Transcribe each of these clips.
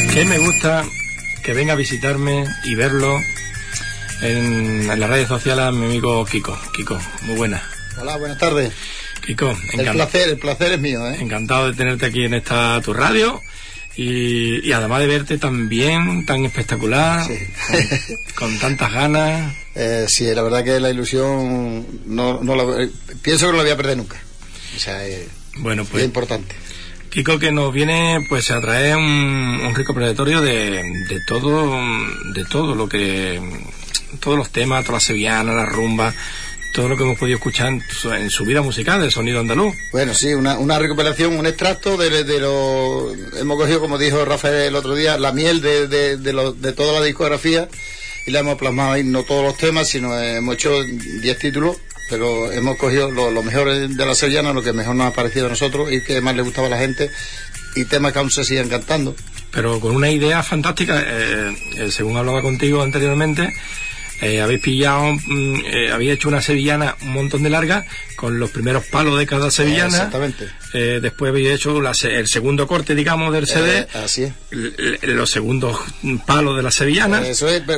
Que me gusta que venga a visitarme y verlo en las redes sociales a mi amigo Kiko. Kiko, muy buena. Hola, buenas tardes. Kiko, el placer es mío, ¿eh? Encantado de tenerte aquí en esta tu radio y además de verte tan bien, tan espectacular, sí. con tantas ganas. Sí, la verdad que la ilusión pienso que no la voy a perder nunca. O sea, bueno, pues es importante. Kiko, que nos viene pues a traer un recopilatorio de todo lo que, todos los temas, todas las sevillanas, las rumbas, todo lo que hemos podido escuchar en su vida musical del sonido andaluz. Bueno, sí, una recuperación, un extracto de lo hemos cogido, como dijo Rafael el otro día, la miel de toda la discografía y la hemos plasmado ahí, no todos los temas, sino hemos hecho 10 títulos, pero hemos cogido lo mejor de la sevillana, lo que mejor nos ha parecido a nosotros y que más le gustaba a la gente, y temas que aún se siguen cantando. Pero con una idea fantástica, según hablaba contigo anteriormente, habéis pillado, habéis hecho una sevillana un montón de larga con los primeros palos de cada sevillana. Exactamente. Después habéis hecho el segundo corte, digamos, del CD. Así es. Los segundos palos de la sevillana. Eso es,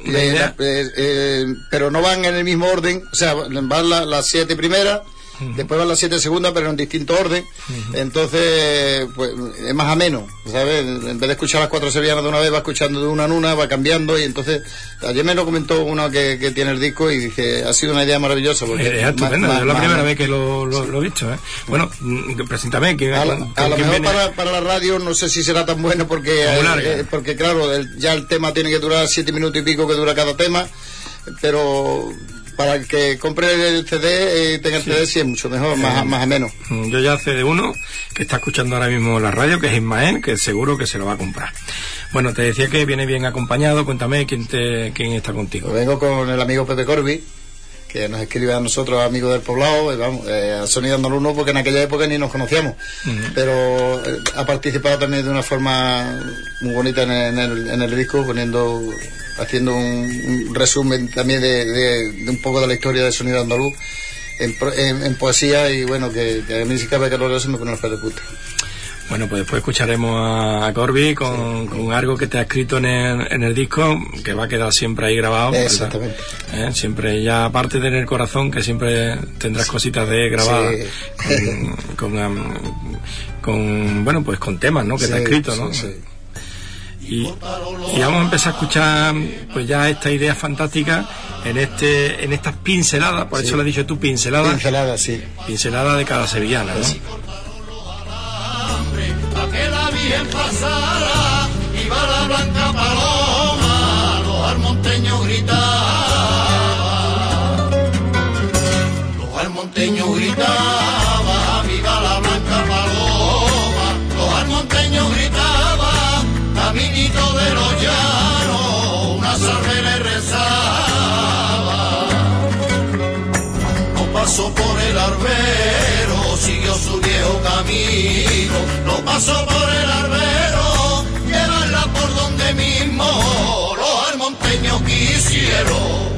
pero no van en el mismo orden. O sea, van las 7 primeras. Después van las 7 segundas, pero en distinto orden. Entonces, pues es más ameno, ¿sabes? En vez de escuchar las 4 sevillanas de una vez, va escuchando de una en una, va cambiando. Y entonces, ayer me lo comentó uno que tiene el disco y dije, ha sido una idea maravillosa. Porque es estupendo, es la primera vez que lo he visto, ¿eh? Bueno, preséntame. A lo mejor para la radio no sé si será tan bueno porque claro, ya el tema tiene que durar 7 minutos y pico que dura cada tema, pero para el que compre el CD tenga el CD, sí es mucho mejor, más ameno. Yo ya sé de uno que está escuchando ahora mismo la radio, que es Ismael, que seguro que se lo va a comprar. Bueno, te decía que viene bien acompañado. Cuéntame quién está contigo. Pues vengo con el amigo Pepe Corbi, que nos escribe a nosotros, amigos del poblado, a Sonido Andaluz, porque en aquella época ni nos conocíamos, pero ha participado también de una forma muy bonita en el disco, haciendo un resumen también de un poco de la historia de Sonido Andaluz en poesía, y bueno, que a mí si cabe que lo se me pone los pelos de punta. Bueno, pues después escucharemos a Corby con algo que te ha escrito en el disco, que va a quedar siempre ahí grabado. Exactamente. Siempre, ya aparte de en el corazón, que siempre tendrás cositas de grabadas, bueno, pues con temas, ¿no? Que te ha escrito, ¿no? Sí. Y vamos a empezar a escuchar pues ya esta idea fantástica en estas pinceladas, por eso lo has dicho tú, pinceladas, sí. Pinceladas de cada sevillana, ¿no? Sí. Que la Virgen pasara, iba la blanca paloma, los almonteños gritaban, viva la blanca paloma, los almonteños gritaban, caminito de los llanos, una salve le rezaba, no pasó por el arbero, siguió su viejo camino, no pasó por el arbero, llevarla por donde mismo los almonteños quisieron.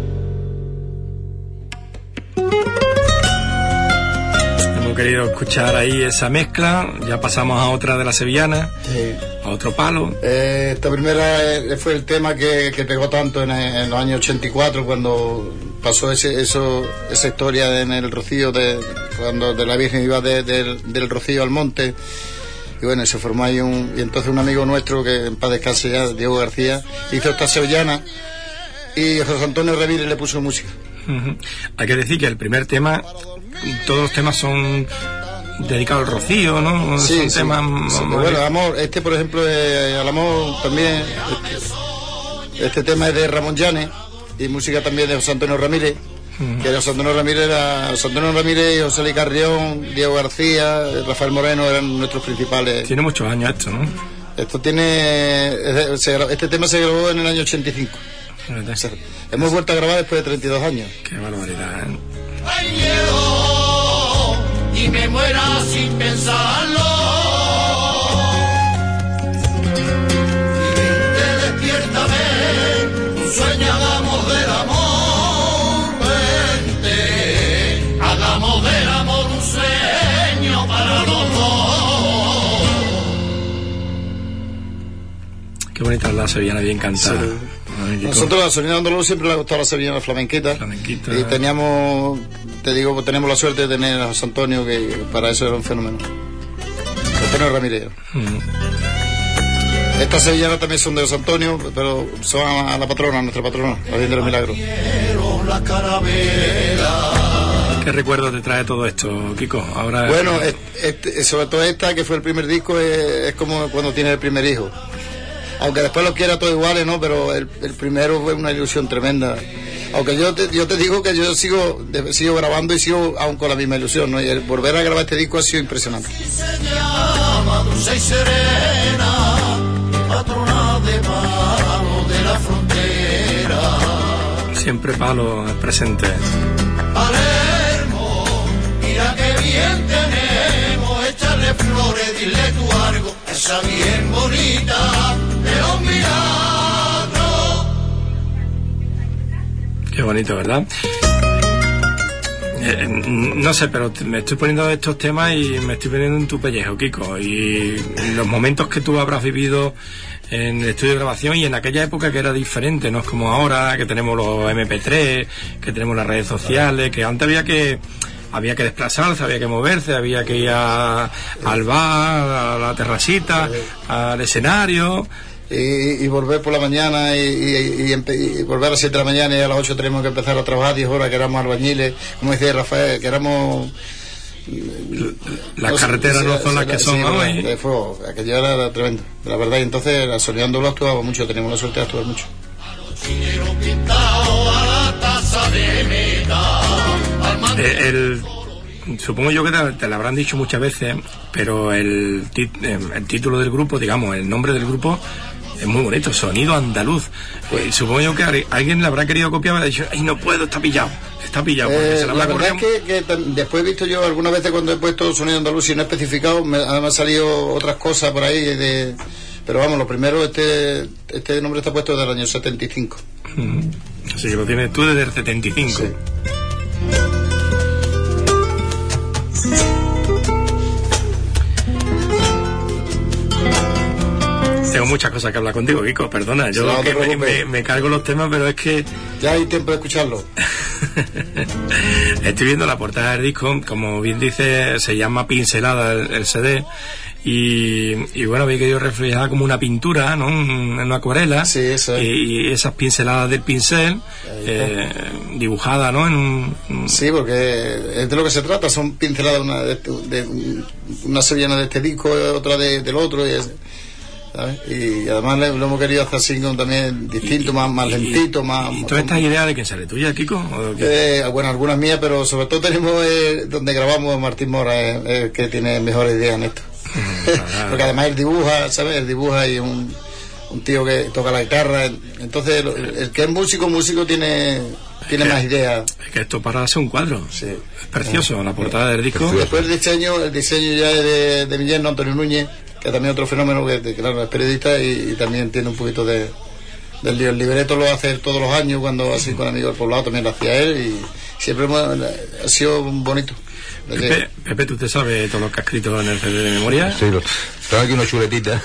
Hemos querido escuchar ahí esa mezcla, ya pasamos a otra de las sevillanas, sí. A otro palo. Esta primera fue el tema que pegó tanto en los años 84, cuando pasó esa historia en el Rocío, cuando de la Virgen iba del Rocío al monte, y bueno, se formó ahí y entonces un amigo nuestro, que en paz descanse ya, Diego García, hizo esta sevillana y José Antonio Ramírez le puso música. Hay que decir que el primer tema, todos los temas son dedicados al Rocío, ¿no? Sí, son temas bueno, amor, por ejemplo, al amor también, este tema es de Ramón Llanes y música también de José Antonio Ramírez, que José Antonio Ramírez y José Luis Carrión, Diego García, Rafael Moreno eran nuestros principales. Tiene muchos años esto, ¿no? Este tema se grabó en el año 85. Hemos vuelto a grabar después de 32 años. Qué barbaridad, ¿eh? Hay miedo y me muera sin pensarlo. Y vente, despiértame, un sueño, hagamos del amor. Vente, hagamos del amor un sueño para los dos. Qué bonita es la sevillana, bien cantada. Sí. Nosotros a Sonido Andaluz siempre le ha gustado la sevillana flamenquita. Y teníamos, te digo, tenemos la suerte de tener a José Antonio, que para eso era un fenómeno. Antonio Ramírez. Estas sevillanas también son de José Antonio, pero son a la patrona, nuestra patrona, la Virgen de los Milagros. ¿Qué recuerdo te trae todo esto, Kiko? Ahora... Bueno, sobre todo esta, que fue el primer disco, es como cuando tienes el primer hijo. Aunque después los quiera todos iguales, ¿no? Pero el primero fue una ilusión tremenda. Aunque yo te digo que yo sigo grabando y sigo aún con la misma ilusión, ¿no? Y el volver a grabar este disco ha sido impresionante. Se llama Dulce y Serena, patrona de Palo de la Frontera. Siempre Palo es presente. Palermo, mira qué bien tenemos, echarle flores, dile tú algo, esa bien bonita de los milagros. Qué bonito, ¿verdad? No sé, pero me estoy poniendo estos temas y me estoy poniendo en tu pellejo, Kiko. Y los momentos que tú habrás vivido en el estudio de grabación y en aquella época que era diferente, no es como ahora, que tenemos los MP3, que tenemos las redes sociales, que antes había que desplazarse, había que moverse, había que ir al bar, a la terracita, al escenario. Y volver por la mañana y volver a las 7 de la mañana y a las 8 tenemos que empezar a trabajar 10 horas, que éramos albañiles, como decía Rafael, que éramos... Las carreteras no son las que son hoy. Aquello era tremendo, la verdad. Y entonces la Sonido Andaluz actuaba mucho, teníamos la suerte de actuar mucho. Supongo yo que te lo habrán dicho muchas veces, pero el título del grupo, digamos, el nombre del grupo es muy bonito, Sonido Andaluz. Pues, supongo yo que alguien le habrá querido copiar y le ha dicho, ay, no puedo, está pillado. Porque se la verdad es que después he visto yo algunas veces cuando he puesto Sonido Andaluz y no he especificado, además han salido otras cosas por ahí pero vamos, lo primero, este nombre está puesto desde el año 75. Así que lo tienes tú desde el 75. Sí. Tengo muchas cosas que hablar contigo, Kiko, perdona. Yo no me cargo los temas, pero es que... Ya hay tiempo de escucharlo. Estoy viendo la portada del disco, como bien dice, se llama Pincelada el CD, y bueno, vi que yo reflejaba como una pintura, ¿no? En una acuarela. Sí, eso es. Y esas pinceladas del pincel, dibujadas, ¿no? Sí, porque es de lo que se trata, son pinceladas, una sevillana de este disco, otra del otro, ¿sabes? Y además lo hemos querido hacer así también distinto, más lentito, más... ¿Y todas estas ideas de quién sale? ¿Tuya, Kiko? Bueno, algunas mías, pero sobre todo tenemos donde grabamos Martín Mora, que tiene mejores ideas en esto. Porque además él dibuja, ¿sabes? Él dibuja y un tío que toca la guitarra, entonces el que es músico tiene más ideas. Es que esto para hacer un cuadro. Sí. Es precioso, la portada del disco. Después el diseño ya es de mi yerno Antonio Núñez, que también otro fenómeno, que claro, es periodista y también tiene un poquito del lío. El libreto lo hace todos los años, cuando así con Amigos del Poblado también lo hacía él, y siempre ha sido bonito. Pepe, ¿tú te sabes todo lo que has escrito en el CD de memoria? Sí, tengo aquí una chuletita.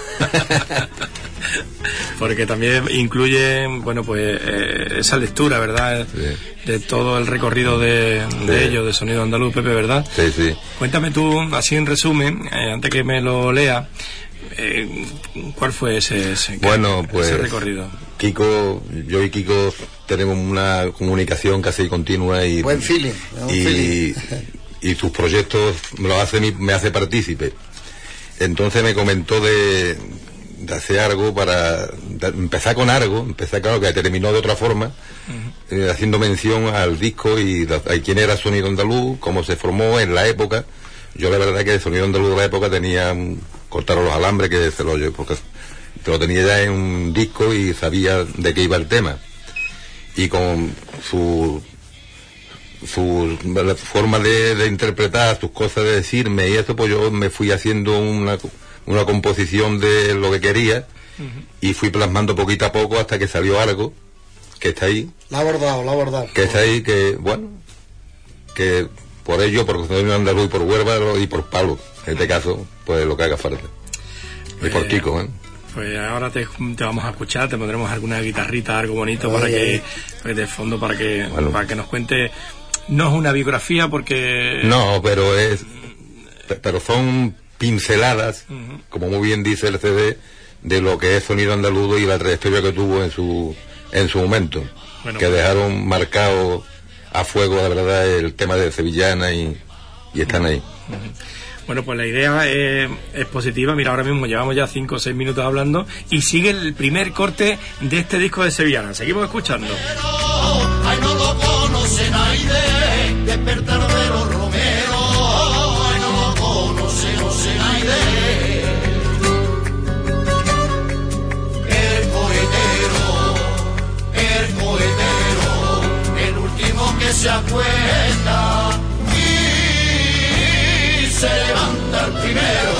Porque también incluye, bueno, pues esa lectura, ¿verdad? Sí. De todo el recorrido de ellos, de Sonido Andaluz, Pepe, ¿verdad? Sí, sí. Cuéntame tú, así en resumen, antes que me lo lea, ¿cuál fue ese recorrido? Yo y Kiko tenemos una comunicación casi continua y... Buen feeling. Y sus proyectos me hace partícipe. Entonces me comentó de hacer algo empezar con algo, claro, que terminó de otra forma, haciendo mención al disco y a quién era Sonido Andaluz, cómo se formó en la época. Yo la verdad que el Sonido Andaluz de la época cortaron los alambres, porque te lo tenía ya en un disco y sabía de qué iba el tema. Y con su forma de interpretar sus cosas, de decirme y eso, pues yo me fui haciendo una composición de lo que quería y fui plasmando poquito a poco hasta que salió algo que está ahí. La ha abordado. Que está ahí, que bueno, que por ello, por Sonido Andaluz y por Huerva y por Palo, en este caso, pues lo que haga falta. Y por Kiko, Pues ahora te vamos a escuchar, te pondremos alguna guitarrita, algo bonito para que de fondo para que nos cuente. No es una biografía porque no, pero son pinceladas, como muy bien dice el CD, de lo que es Sonido Andaluz y la trayectoria que tuvo en su momento, que dejaron marcado a fuego, la verdad, el tema de Sevillana y están ahí. Bueno, pues la idea es positiva. Mira, ahora mismo llevamos ya 5 o 6 minutos hablando y sigue el primer corte de este disco de Sevillana. Seguimos escuchando. Ay, no lo conoce nadie, despertar de los romeros. Ay, no lo conoce nadie. El poetero, el último que se acuesta y se levanta el primero.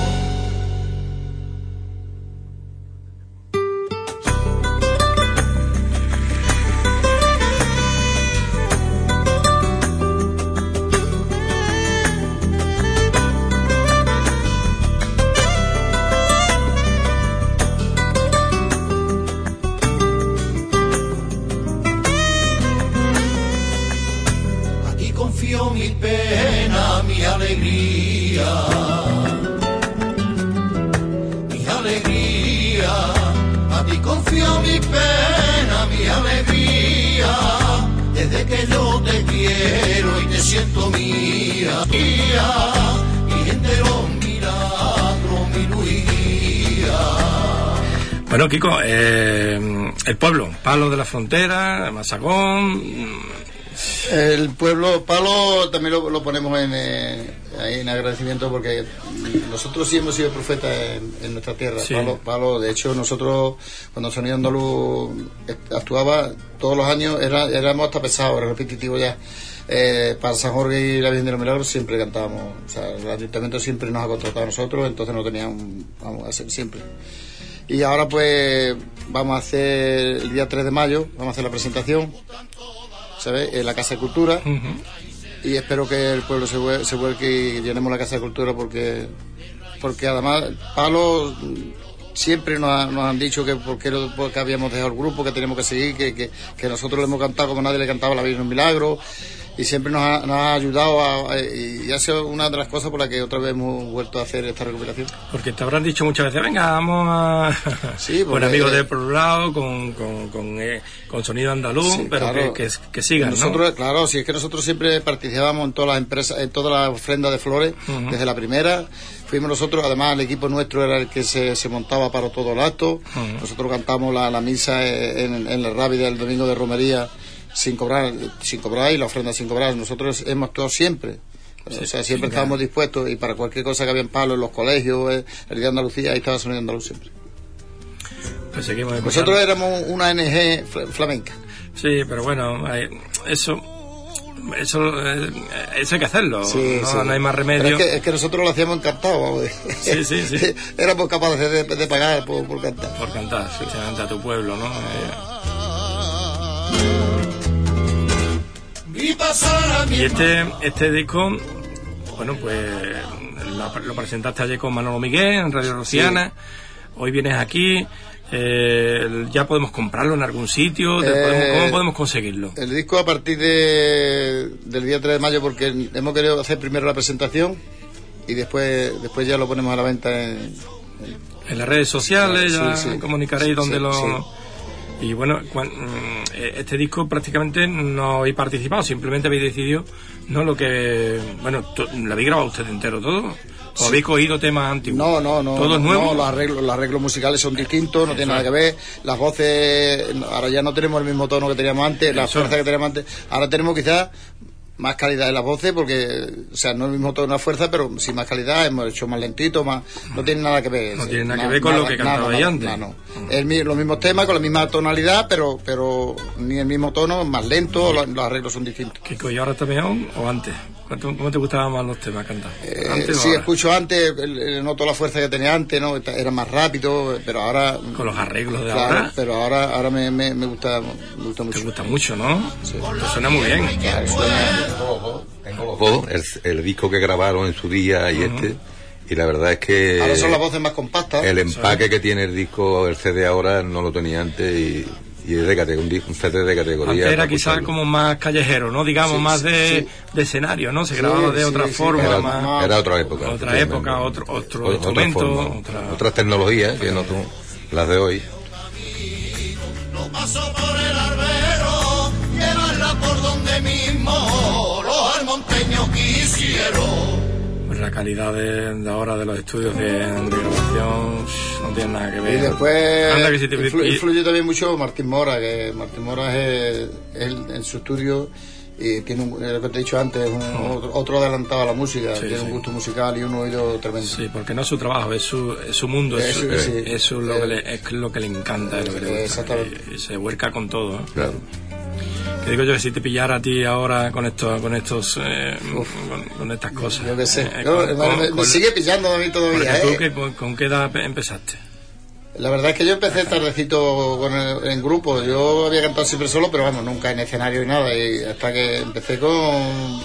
Mi pena, mi alegría, a ti confío mi pena, mi alegría, desde que yo te quiero y te siento mía, y entero milagro, mi Luía. Bueno, Kiko, el pueblo, Palo de la Frontera, Masagón. El pueblo Palo también lo ponemos ahí en agradecimiento, porque nosotros sí hemos sido profetas en nuestra tierra. Sí. Palo, de hecho, nosotros cuando Sonido Andaluz actuaba todos los años éramos hasta pesados, era repetitivo ya. Para San Jorge y la Virgen de los Milagros siempre cantábamos, o sea, el ayuntamiento siempre nos ha contratado a nosotros, entonces no teníamos, vamos a hacer siempre. Y ahora pues vamos a hacer el día 3 de mayo, vamos a hacer la presentación, ¿sabes? En la Casa de Cultura. Y espero que el pueblo se vuelque y llenemos la Casa de Cultura, porque además Palo siempre nos han dicho que porque habíamos dejado el grupo, que teníamos que seguir, que nosotros le hemos cantado como nadie le cantaba a la Virgen de los Milagros, y siempre nos ha ayudado y ha sido una de las cosas por las que otra vez hemos vuelto a hacer esta recopilación. Porque te habrán dicho muchas veces, venga, vamos a sí, con amigos del poblado, con Sonido Andaluz, sí, pero claro, que sigan, nosotros, ¿no? Claro, si es que nosotros siempre participamos en todas las empresas, en todas las ofrendas de flores, desde la primera. Fuimos nosotros, además el equipo nuestro era el que se montaba para todo el acto. Nosotros cantamos la misa en la Rábida el domingo de romería sin cobrar, y la ofrenda sin cobrar. Nosotros hemos actuado siempre, sí, o sea, siempre estábamos dispuestos, y para cualquier cosa que había en Palo, en los colegios, el día de Andalucía, ahí estaba Sonido Andaluz siempre. Pues seguimos. Nosotros éramos una ONG flamenca. Sí, pero bueno, eso hay que hacerlo, sí, no hay más remedio. Pero es que nosotros lo hacíamos encantado. Sí. Éramos capaces de pagar por cantar. Por cantar, especialmente a tu pueblo, ¿no? Y este disco, bueno, pues lo presentaste ayer con Manolo Miguel en Radio Rociana. Sí. Hoy vienes aquí. Ya podemos comprarlo en algún sitio. ¿Cómo podemos conseguirlo? El disco a partir del día 3 de mayo, porque hemos querido hacer primero la presentación y después ya lo ponemos a la venta en las redes sociales. Ya sí. comunicaréis dónde lo... Sí. Y bueno, este disco prácticamente no habéis participado, simplemente habéis decidido, ¿no? Lo que... Bueno, ¿lo habéis grabado usted entero todo? ¿O habéis cogido temas antiguos? No. ¿Todo es nuevo? No, los arreglos musicales son distintos, no tienen nada que ver. Las voces, ahora ya no tenemos el mismo tono que teníamos antes, la fuerza que teníamos antes. Ahora tenemos quizás más calidad en las voces, porque, o sea, no es el mismo tono, la fuerza, pero sí más calidad, hemos hecho más lentito, más... No tiene nada que ver. No tiene nada que ver con lo que cantabais antes. No. Los mismos temas, con la misma tonalidad, pero ni el mismo tono, más lento, los arreglos son distintos. Kiko, ¿y ahora está mejor o antes? ¿Cómo te gustaban más los temas cantar? Sí, escucho antes, noto la fuerza que tenía antes, ¿no? Era más rápido, pero ahora... Con los arreglos de claro, ahora. Pero ahora me gusta mucho. Te gusta mucho, ¿no? Sí. Te suena muy bien. Claro, Tengo los dos, el disco que grabaron en su día y Y la verdad es que ahora son las voces más compactas. el empaque que tiene el disco, el CD ahora, no lo tenía antes y es de un CD de categoría. Antes era quizás como más callejero, ¿no? Digamos, más de escenario, ¿no? Se grababa de otra forma. Era otra época. Otra época, otro instrumento. Otras tecnologías que no son las de hoy. No paso por el arbero, llevarla por donde mismo los almonteños quisieron. Pues la calidad de ahora de los estudios de grabación no tiene nada que ver. Y después Anda que si te... influye también mucho Martín Mora, que Martín Mora es él en su estudio y tiene lo que te he dicho antes, otro adelantado a la música, tiene un gusto musical y un oído tremendo. Sí, porque no es su trabajo, es su mundo, es lo que le encanta, es lo que le gusta. Exactamente. Y se vuelca con todo, ¿no? Claro. Que digo yo que si te pillara a ti ahora con estas cosas. Yo qué sé. Me sigue pillando a mí todavía. ¿Tú con qué edad empezaste? La verdad es que yo empecé tardecito en grupo. Yo había cantado siempre solo, pero vamos, nunca en escenario y nada. Y hasta que empecé con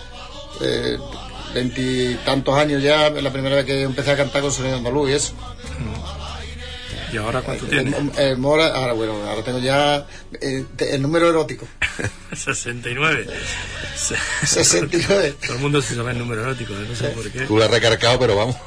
20 y tantos años ya, la primera vez que empecé a cantar con sonido andaluz y eso. ¿Y ahora cuánto tienes? Ahora tengo ya el número erótico. 69. 69. Todo el mundo se sabe el número erótico, no sé por qué. Tú lo has recargado, pero vamos.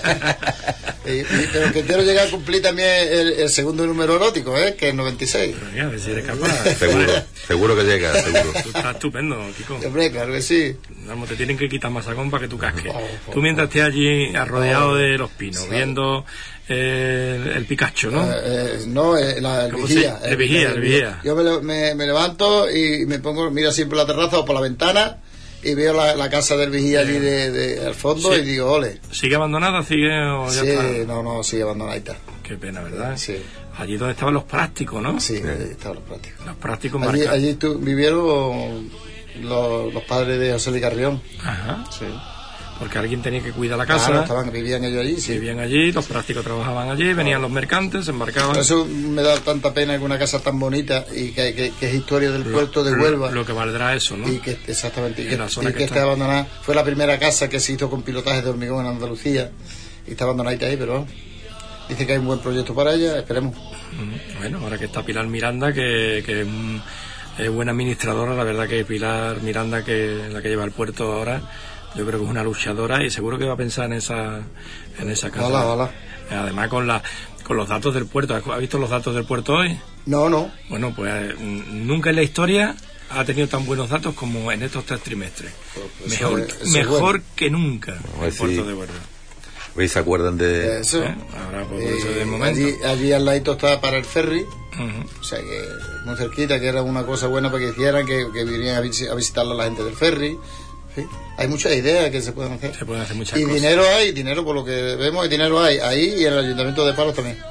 Pero que quiero llegar a cumplir también el segundo número erótico, que es 96. Pero mira, a ver si eres capaz. Seguro que llega, seguro. Tú estás estupendo, Kiko. Hombre, claro que sí. Vamos, te tienen que quitar masacón para que tú casques. Tú mientras estés allí rodeado de los pinos, viendo el Picacho, ¿no? El vigía. El vigía. Yo me levanto y me pongo, miro siempre la terraza o por la ventana y veo la casa del vigía allí al fondo y digo, ole. ¿Sigue abandonada? ¿Sigue o ya está? No, sigue abandonadita. Qué pena, ¿verdad? Sí. Allí donde estaban los prácticos, ¿no? Sí, allí estaban los prácticos. Los prácticos marcados. Allí vivieron los padres de José Luis Carrión. Ajá. Sí. Porque alguien tenía que cuidar la casa. Claro, vivían ellos allí, sí. Vivían allí, los prácticos trabajaban allí, venían los mercantes, se embarcaban. Por eso me da tanta pena que una casa tan bonita y que es historia del puerto de Huelva. Lo que valdrá eso, ¿no? Y que exactamente, y que está esté abandonada. Fue la primera casa que se hizo con pilotaje de hormigón en Andalucía y está abandonadita ahí, pero dice que hay un buen proyecto para ella, esperemos. Bueno, ahora que está Pilar Miranda, que es buena administradora, la verdad que Pilar Miranda, que es la que lleva el puerto ahora, yo creo que es una luchadora y seguro que va a pensar en esa casa. Hola. Además con los datos del puerto. ¿Has visto los datos del puerto hoy? No. Bueno, pues nunca en la historia ha tenido tan buenos datos como en estos 3 trimestres. Mejor que nunca el puerto de Huelva. ¿Veis? ¿Se acuerdan de eso? Ahora, pues, eso del momento. Allí al ladito estaba para el ferry. O sea que muy cerquita, que era una cosa buena para que hicieran, que vinieran a visitarla la gente del ferry. Sí. Hay muchas ideas que se pueden hacer. Se pueden hacer muchas y cosas. Dinero por lo que vemos, dinero hay ahí y en el Ayuntamiento de Palos también.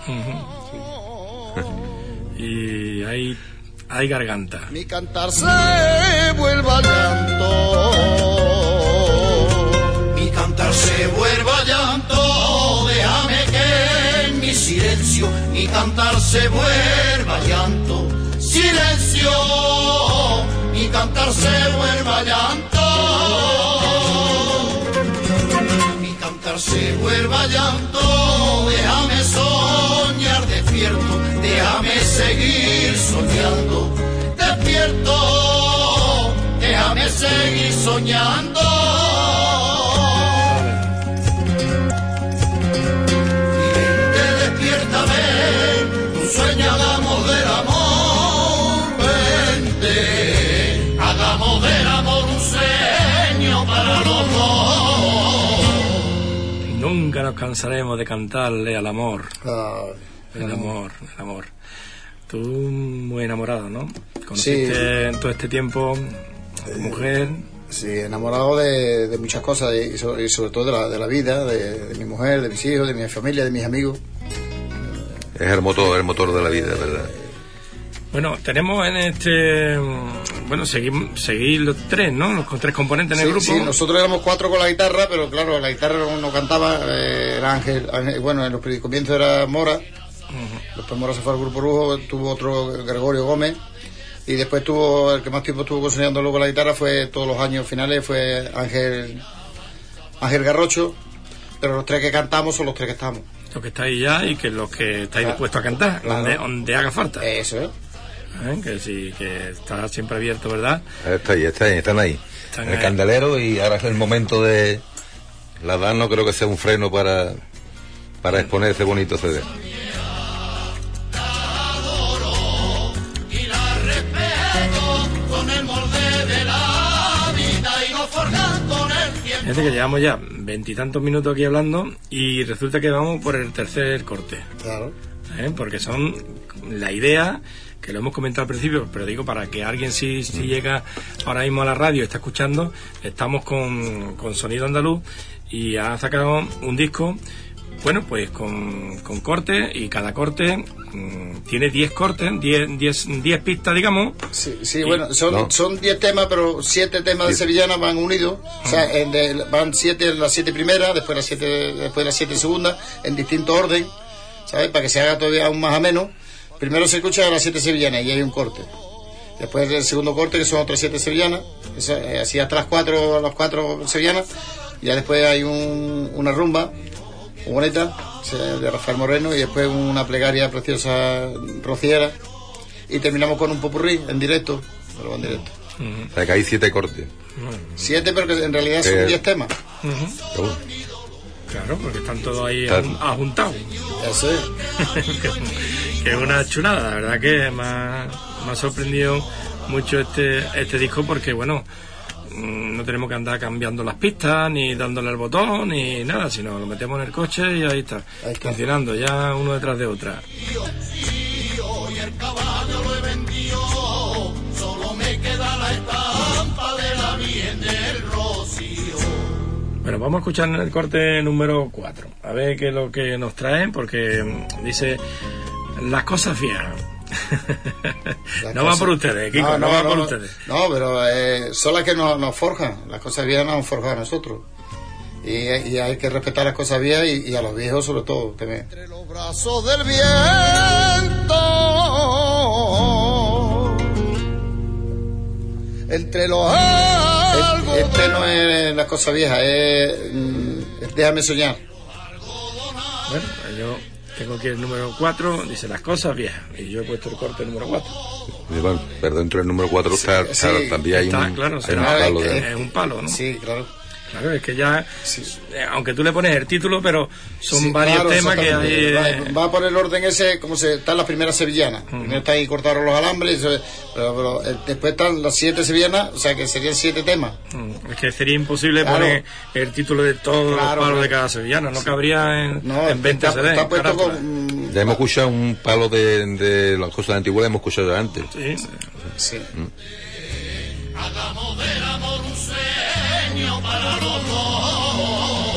Y hay garganta. Mi cantar se vuelva llanto. Mi cantar se vuelva llanto. Déjame que en mi silencio mi cantar se vuelva llanto. Silencio. Mi cantar se vuelva llanto. Mi cantar se vuelva llanto. Déjame soñar despierto. Déjame seguir soñando despierto. Déjame seguir soñando. Y vente, despiértame. Un sueño hagamos del amor. Vente, hagamos del amor un sueño para los dos. Nunca nos cansaremos de cantarle al amor. El amor. Tú muy enamorado, ¿no? Conociste en todo este tiempo a tu mujer. Sí, enamorado de muchas cosas y sobre todo de la vida, de mi mujer, de mis hijos, de mi familia, de mis amigos. Es el motor de la vida, ¿verdad? Bueno, tenemos en este... Bueno, seguir los 3, ¿no? Con 3 componentes en el grupo. Sí, nosotros éramos 4 con la guitarra, pero claro, la guitarra no cantaba, era Ángel, bueno, en los comienzos era Mora. Después Mora se fue al grupo Lujo, tuvo otro Gregorio Gómez y después el que más tiempo estuvo consonando luego la guitarra fue todos los años finales fue Ángel Garrocho, pero los 3 que cantamos son los 3 que estamos. Los que estáis ya y que los que estáis dispuestos a cantar, claro. donde haga falta. Eso es. Que sí, que está siempre abierto, ¿verdad? Están ahí. En el candelero, y ahora es el momento de... La edad no creo que sea un freno para exponer ese bonito CD. Fíjate que llevamos ya 20 y tantos minutos aquí hablando y resulta que vamos por el tercer corte. Claro. Porque son la idea, que lo hemos comentado al principio, pero digo para que alguien si llega ahora mismo a la radio, está escuchando, estamos con Sonido Andaluz y ha sacado un disco, bueno, pues con cortes, y cada corte tiene 10 cortes, 10 pistas, digamos. Sí, bueno, son 10 temas, pero 7 temas de sevillana van unidos. O sea, van 7 las 7 primeras, después las 7 segundas, en distinto orden, ¿sabes? Para que se haga todavía aún más ameno. Primero se escucha las 7 sevillanas y hay un corte. Después el segundo corte, que son otras 7 sevillanas, así hasta las 4 sevillanas. Y ya después hay una rumba muy bonita de Rafael Moreno, y después una plegaria preciosa rociera, y terminamos con un popurrí en directo. O sea, que hay 7 cortes. 7, pero que en realidad son 10 temas. Claro, porque están todos ahí ajuntados. Eso es. Que es una chulada, la verdad que me ha sorprendido mucho este disco, porque bueno, no tenemos que andar cambiando las pistas, ni dándole al botón, ni nada, sino lo metemos en el coche y ahí está, funcionando ya uno detrás de otra. Y el caballo lo he vendido, solo me queda la estampa de la Virgen del Rocío. Bueno, vamos a escuchar el corte número 4, a ver qué es lo que nos traen, porque dice las cosas viejas. No va por ustedes, Kiko, no va por ustedes. No, pero son las que nos forjan. Las cosas viejas nos han forjado a nosotros. Y hay que respetar las cosas viejas, y a los viejos sobre todo también. Entre los brazos del viento, entre los Este no es las cosas viejas, es Déjame soñar. Bueno, yo tengo aquí el número 4, dice las cosas viejas, y yo he puesto el corte número 4. Bueno, pero dentro del número 4 también hay un palo. Es un palo, ¿no? Sí, claro. Claro, es que ya, aunque tú le pones el título, pero son varios temas que hay... Va por el orden ese, como están las primeras sevillanas. Primero están ahí cortados los alambres, pero después están las 7 sevillanas, o sea que serían 7 temas. Es que sería imposible poner el título de todos los palos de cada sevillana, no cabría en 20 CDs. Está puesto ya hemos escuchado un palo de las cosas antiguas, hemos escuchado antes. Sí. Hagamos del amor un sueño para los dos.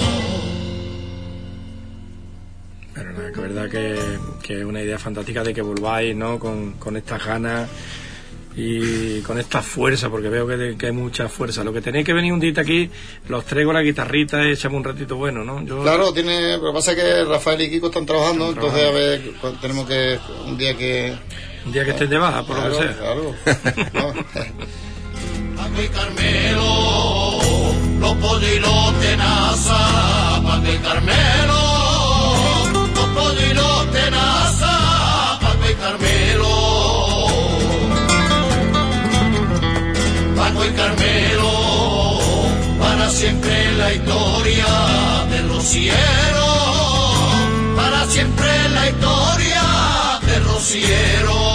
Pero la verdad que es una idea fantástica de que volváis, ¿no? Con estas ganas y con esta fuerza, porque veo que hay mucha fuerza. Lo que tenéis que venir un día aquí, los 3 con la guitarrita, echamos un ratito bueno, ¿no? Claro, lo que pasa es que Rafael y Kiko están trabajando, entonces a ver, tenemos que un día que estés de baja, por lo que sea. Claro. Paco y Carmelo, los pollos y los tenazas. Paco y Carmelo, los pollos y los tenazas. Paco y Carmelo, Paco y Carmelo, para siempre en la historia del rociero, para siempre en la historia del rociero.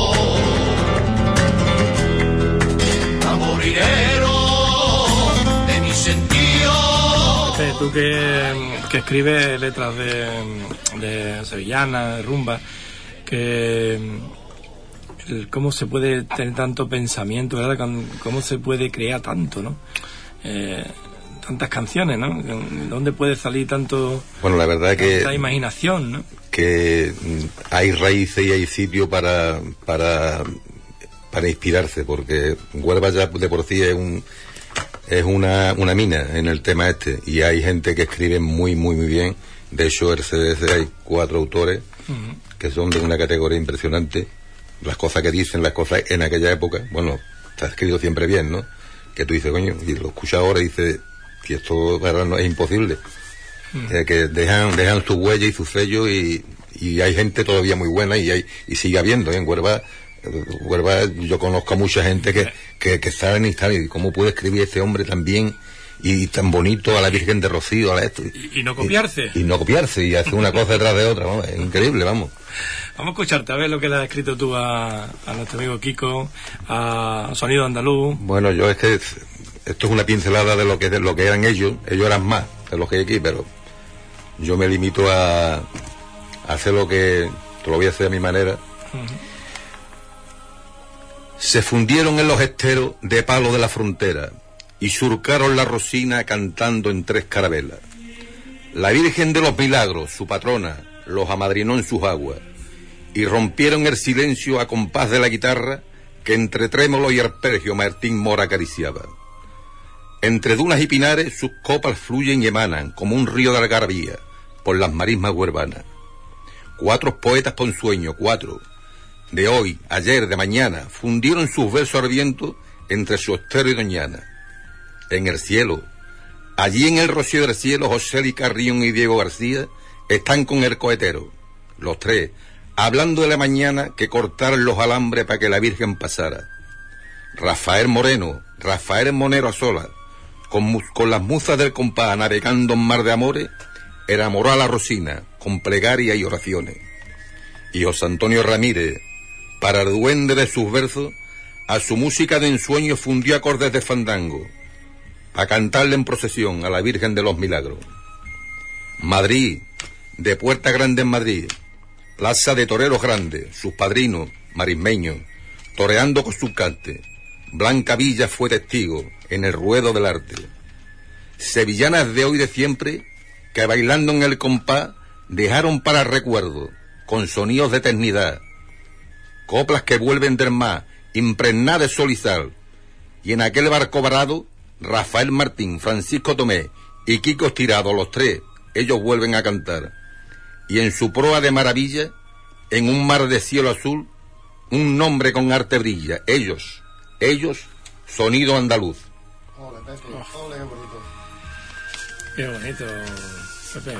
De mi sentido. Tú que escribes letras de sevillana, de rumba, cómo se puede tener tanto pensamiento, ¿verdad? Cómo se puede crear tanto, ¿no? Tantas canciones, ¿no? ¿Dónde puede salir tanto? Bueno, la verdad que tanta imaginación, ¿no? Que hay raíces y hay sitio para inspirarse, porque Huelva ya de por sí es una mina en el tema este, y hay gente que escribe muy bien. De hecho, el CDC hay 4 autores que son de una categoría impresionante. Las cosas que dicen, las cosas en aquella época, bueno, está escrito siempre bien, ¿no? Que tú dices, coño, y lo escuchas ahora y dices, que esto para no es imposible. que dejan su huella y su sello, y hay gente todavía muy buena, y sigue habiendo, en Huelva yo conozco a mucha gente que saben y saben cómo puede escribir este hombre tan bien y tan bonito, a la Virgen de Rocío, a esto. Y no copiarse. Y no copiarse, y hacer una cosa detrás de otra, ¿no? Es increíble, vamos. Vamos a escucharte, a ver lo que le has escrito tú a nuestro amigo Kiko, a Sonido Andaluz. Bueno, esto es una pincelada de lo que eran ellos eran más de los que hay aquí, pero yo me limito a hacer lo que te lo voy a hacer a mi manera. Se fundieron en los esteros de palo de la frontera y surcaron la Rosina cantando en 3 carabelas. La Virgen de los Milagros, su patrona, los amadrinó en sus aguas y rompieron el silencio a compás de la guitarra que entre trémolo y arpegio Martín Mora acariciaba. Entre dunas y pinares sus copas fluyen y emanan como un río de algarabía por las marismas huervanas. 4 poetas con sueño, 4, de hoy, ayer, de mañana, fundieron sus versos ardientos entre su estero y Doñana. En el cielo, allí en el rocío del cielo, José Luis Carrión y Diego García están con el cohetero, los 3, hablando de la mañana que cortaron los alambres para que la Virgen pasara. Rafael Moreno, Rafael Monero a solas, con las musas del compás navegando en mar de amores, enamoró a la Rosina con plegaria y oraciones. Y José Antonio Ramírez, para el duende de sus versos, a su música de ensueño fundió acordes de fandango, a cantarle en procesión a la Virgen de los Milagros. Madrid, de Puerta Grande en Madrid, plaza de toreros grandes, sus padrinos, marismeños, toreando con sus cantes. Blanca Villa fue testigo en el ruedo del arte. Sevillanas de hoy de siempre, que bailando en el compás, dejaron para el recuerdo, con sonidos de eternidad, coplas que vuelven del mar, impregnadas de sol y sal, y en aquel barco varado, Rafael Martín, Francisco Tomé y Kiko Estirado, los 3, ellos vuelven a cantar. Y en su proa de maravilla, en un mar de cielo azul, un nombre con arte brilla. Ellos, Sonido Andaluz. Ole, Pepe, ole, Qué bonito, Pepe.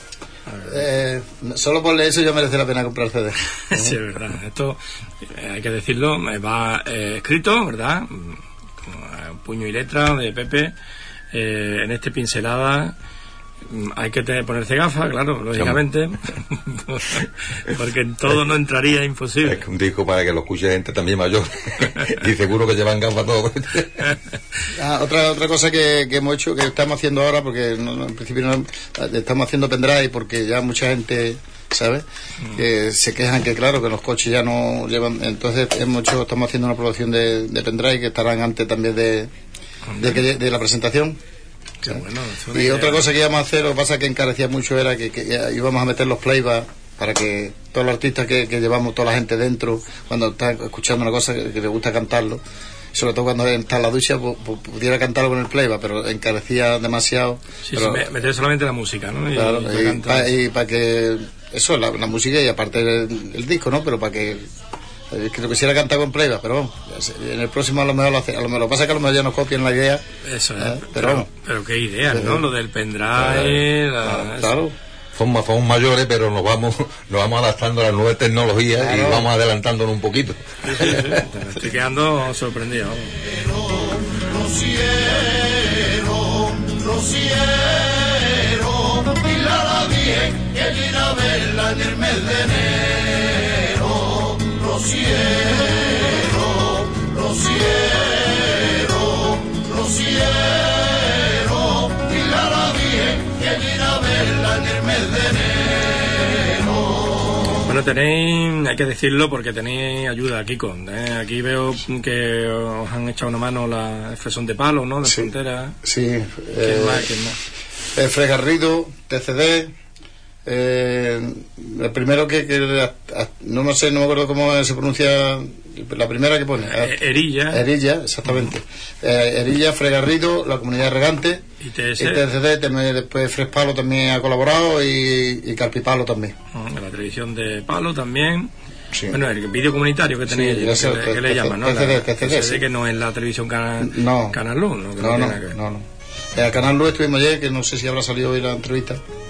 Solo por leer eso ya merece la pena comprar CD. Sí, es verdad. Esto, hay que decirlo, va escrito, ¿verdad? Con puño y letra de Pepe. En este pincelada hay que ponerse gafas, claro, lógicamente. Porque en todo no entraría, imposible. Es un disco para que lo escuche gente también mayor. Y seguro que llevan gafas todos. Otra cosa que hemos hecho, que estamos haciendo ahora, porque en principio estamos haciendo pendrive, porque ya mucha gente, ¿sabes? Que se quejan que claro, que los coches ya no llevan. Entonces estamos haciendo una producción de pendrive que estarán antes también de la presentación. Qué bueno, y otra cosa que íbamos a hacer, lo que pasa es que encarecía mucho, era que íbamos a meter los playback para que todos los artistas que llevamos, toda la gente dentro, cuando está escuchando una cosa que le gusta cantarlo, sobre todo cuando está en la ducha, pudiera cantarlo con el playback, pero encarecía demasiado. Sí, pero, meter solamente la música, ¿no? Claro, y para que eso, la música y aparte el disco, ¿no? Pero para que lo quisiera cantar con playback, pero vamos, en el próximo a lo mejor lo hace. A lo mejor lo que pasa es que a lo mejor ya nos copian la idea. Eso es, pero qué idea, ¿no? Lo del pendrive, claro. Somos mayores, pero nos vamos adaptando a las nuevas tecnologías, claro. Y vamos adelantándonos un poquito. Sí. Me estoy quedando sorprendido. Rociero, dile a la Virgen que viene a verla en el mes de enero. Rociero, dile a la Virgen que viene a verla en el mes de enero. Bueno, hay que decirlo porque tenéis ayuda, Kiko. Aquí veo que os han echado una mano la expresión de palo, ¿no? De frontera. Sí. ¿Quién más? Fregarrido, TCD. El primero que no me acuerdo cómo se pronuncia la primera que pone. Erilla, exactamente. Erilla, Fregarrido, la Comunidad Regante y TCD, después Frespalo también ha colaborado y Carpipalo también. La televisión de Palo también. Sí. Bueno, el vídeo comunitario que tenéis, que le llaman, ¿no? TCD, sí. Que no es la televisión Canal Luz, no. Canal Luz estuvimos ayer, que no sé si habrá salido hoy la entrevista.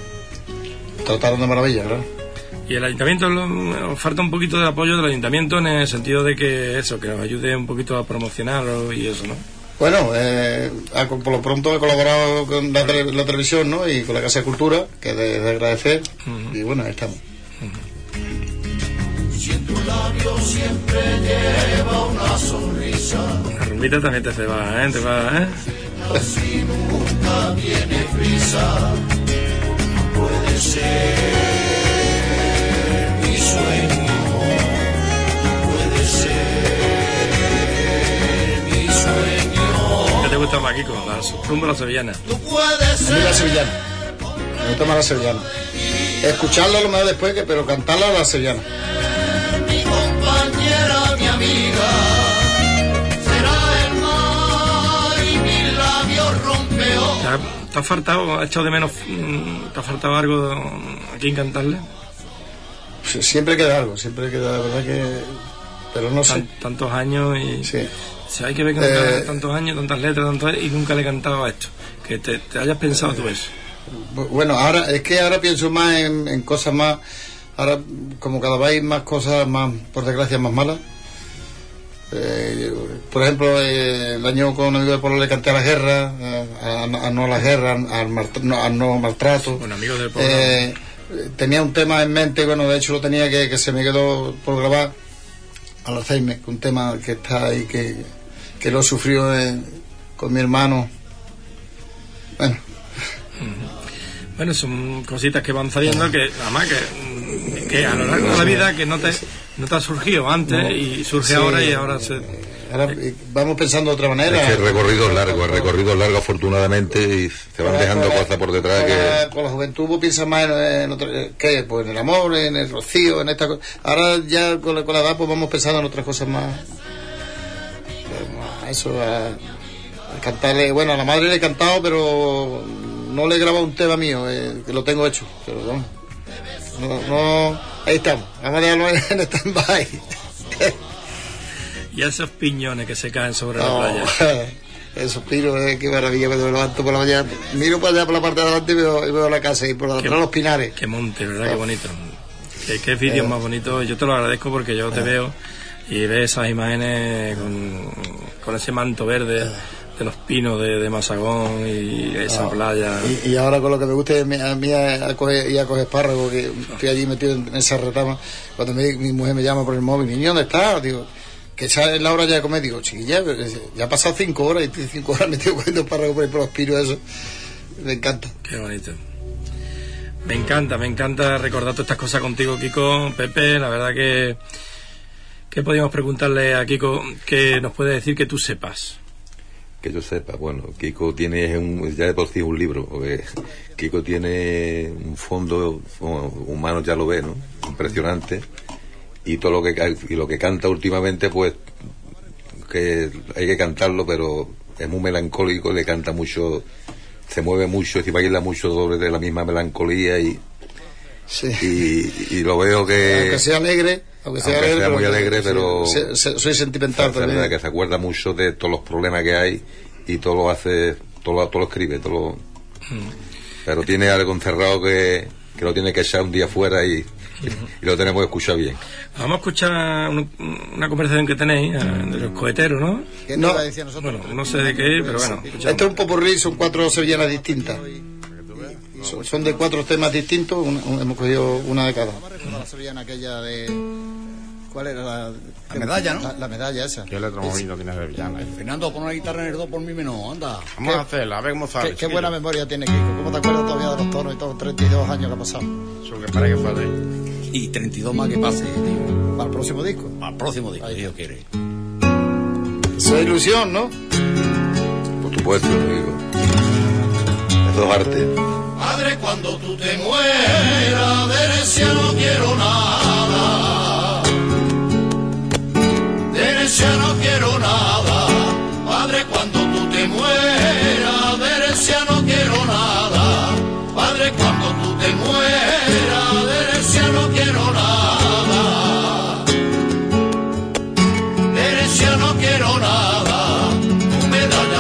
trataron de maravilla, claro. Y el ayuntamiento, os falta un poquito de apoyo del ayuntamiento en el sentido de que nos ayude un poquito a promocionarlo y eso, ¿no? Bueno, por lo pronto he colaborado con la televisión, ¿no? Y con la Casa de Cultura, que es de agradecer, y bueno, ahí estamos. Si en tu labio siempre lleva una sonrisa, La rumbita también te va, ¿eh? si nunca tiene prisa, puede ser mi sueño, puede ser mi sueño. ¿Qué te gusta más, Kiko? ¿La rumba o la sevillana? Tú puedes A mí la ser sevillana. Me gusta más la sevillana. Escucharla a lo mejor después, pero cantarla a la sevillana. mi compañera, mi amiga, será el mar y mis labios rompeó. ¿Te has faltado, has echado de menos, te ha faltado algo aquí en cantarle? Siempre queda algo, la verdad que... Pero no sé. Tantos años y... Sí. Si hay que ver que tantos años, tantas letras, y nunca le he cantado a esto. Que te hayas pensado tú eso. Bueno, ahora pienso más en cosas más... Ahora, como cada vez hay más cosas, más, por desgracia, más malas. Por ejemplo, el año con un amigo de pueblo le canté a la guerra, a no a la guerra, al no maltrato. Bueno, amigos del pueblo. Tenía un tema en mente, bueno, de hecho lo tenía que se me quedó por grabar, al Alzheimer, un tema que está ahí, que lo sufrió con mi hermano. Bueno. Bueno, son cositas que van saliendo que además que a lo largo de la vida que no te ha surgido antes y surge ahora y ahora ahora vamos pensando de otra manera. Es que el recorrido es largo afortunadamente, y se van dejando cosas por detrás que... Con la juventud vos piensas más en otro, ¿qué? Pues en el amor, en el rocío, en esta cosa. Ahora ya con la edad pues vamos pensando en otras cosas más. Eso, a cantarle, bueno, a la madre le he cantado, pero no le he grabado un tema mío, que lo tengo hecho, pero bueno, no, ahí estamos, vamos a dejarlo en stand-by. Y esos piñones que se caen sobre la playa. Esos pinos, qué maravilla, cuando me levanto por la mañana, miro para allá por la parte de adelante y veo la casa y por atrás los pinares. Qué monte, ¿verdad? Qué bonito. Qué vídeos más bonitos. Yo te lo agradezco porque yo te veo y ves esas imágenes con ese manto verde de los pinos de Masagón y esa playa. Y ahora con lo que me gusta a mí ir a coger espárragos, que estoy allí metido en esa retama, cuando mi mujer me llama por el móvil, niño, ¿dónde estás? Digo, que esa es la hora ya de comer. Digo, chiquilla, ya ha pasado 5 horas y estoy 5 horas metido cogiendo espárragos por ahí por los pinos, eso. Me encanta. Qué bonito. Me encanta recordar todas estas cosas contigo, Kiko, Pepe. La verdad que podríamos preguntarle a Kiko que nos puede decir que tú sepas. Que yo sepa, bueno, Kiko tiene ya de por sí un libro, porque Kiko tiene un fondo humano, ya lo ve, ¿no? Impresionante, y todo lo que canta últimamente, pues que hay que cantarlo, pero es muy melancólico, le canta mucho, se mueve mucho, se baila mucho sobre la misma melancolía y lo veo que aunque sea alegre, aunque sea muy alegre, pero soy sentimental también. Es verdad que se acuerda mucho de todos los problemas que hay y todo lo hace, todo lo escribe, pero tiene algo encerrado que lo tiene que echar un día fuera y lo tenemos que escuchar bien. Vamos a escuchar una conversación que tenéis de los coheteros, ¿no? No, bueno, no sé de qué, pero bueno. Esto es un popurrí, son 4 sevillanas distintas. Son de 4 temas distintos, hemos cogido una de cada. La sevillana aquella de... ¿Cuál era la medalla, no? La medalla esa. ¿Qué letra bonita tiene sevillana? Fernando, pon una guitarra en el 2 por mi menor, anda. Vamos a hacerla, a ver cómo sale. Qué buena memoria tiene Kiko. ¿Cómo te acuerdas todavía de los tonos y todo? 32 años que ha pasado. Eso que para que fue de... Y 32 más que pase, tío. ¿Para el próximo disco? Al próximo disco, si Dios quiere. Eso es ilusión, ¿no? Por supuesto, digo. Eso es arte. Padre, cuando tú te mueras, de herencia no quiero nada. De herencia no quiero nada. Padre, cuando tú te mueras, de herencia no quiero nada. Padre, cuando tú te mueras, de herencia no quiero nada. De herencia no quiero nada. Tu medalla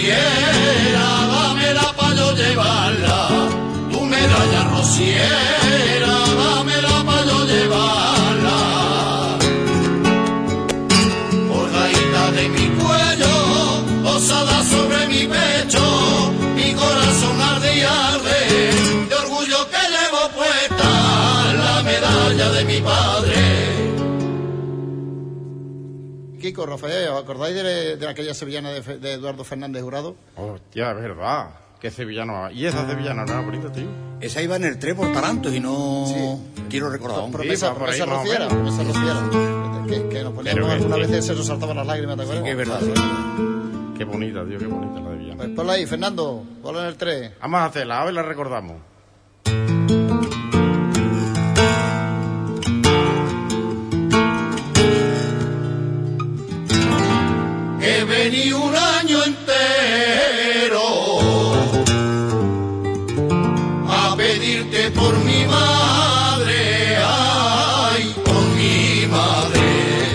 rociera, dámela pa' yo llevarla. Tu medalla rociera, Kiko, Rafael, ¿os acordáis de aquella sevillana de Eduardo Fernández Jurado? Hostia, es verdad. Qué sevillano. ¿Y esa sevillana no era bonita, tío? Esa iba en el tren por Taranto y no Sí. quiero recordar. Promesa por ahí más o rociera, menos. promesa rociera. Que nos poníamos Pero algunas que- veces, se nos saltaban las lágrimas, ¿te acuerdas? Que es verdad. Qué bonita, tío, qué bonita la sevillana. Pues ponla ahí, Fernando, ponla en el 3. Vamos a hacerla, a ver, la recordamos. He venido un año entero a pedirte por mi madre, ay, por mi madre,